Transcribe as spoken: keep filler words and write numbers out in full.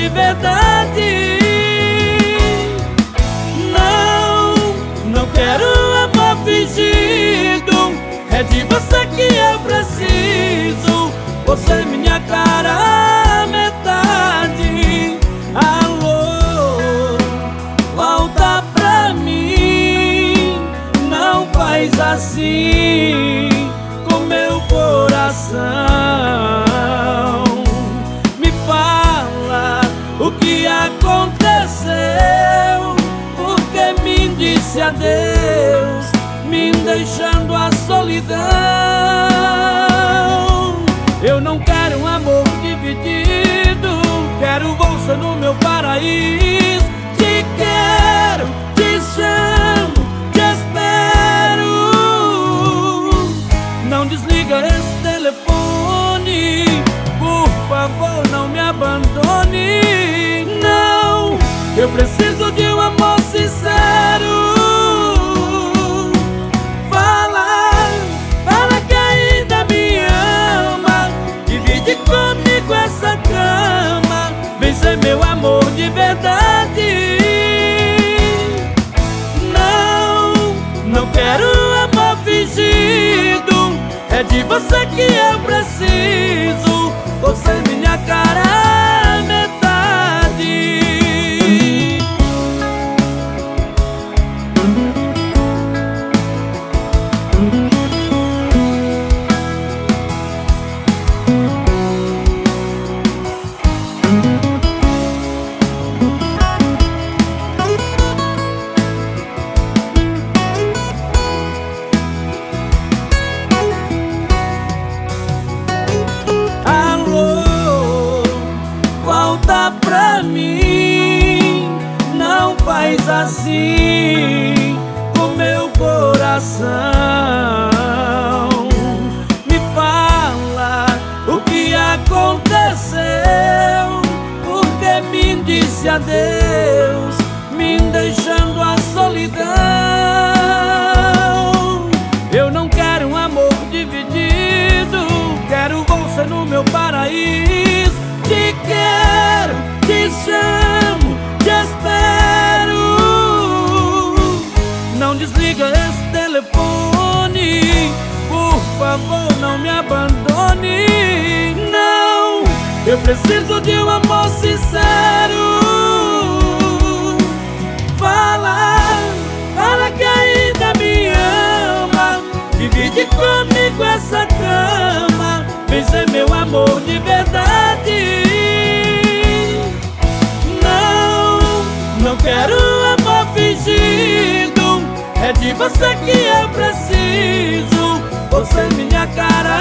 de verdade. Não, não quero amor fingido, é de você que eu preciso. Você é minha cara metade. Alô, volta pra mim, não faz assim com meu coração. Me fala o que aconteceu, porque me disse adeus, me deixando a solidão. Eu não quero um amor dividido, quero você no meu paraíso. Te quero, te chamo, te espero. Não desliga esse telefone, por favor, não me abandone. Não, eu preciso de um amor sincero. Comigo essa cama, vem ser meu amor de verdade. Não, não quero amor fingido, é de você que eu preciso. Você é minha cara metade. Pra mim, não faz assim com meu coração. Me fala o que aconteceu, porque me disse adeus, me deixando a solidão. Eu não quero um amor dividido, quero você no meu paraíso. Te quero, te chamo, te espero. Não desliga esse telefone, por favor, não me abandone. Não, eu preciso de um amor sincero. Fala, fala que ainda me ama, divide comigo essa cama, vem ser meu amor de verdade. Não quero amor fingido, é de você que eu preciso. Você é minha cara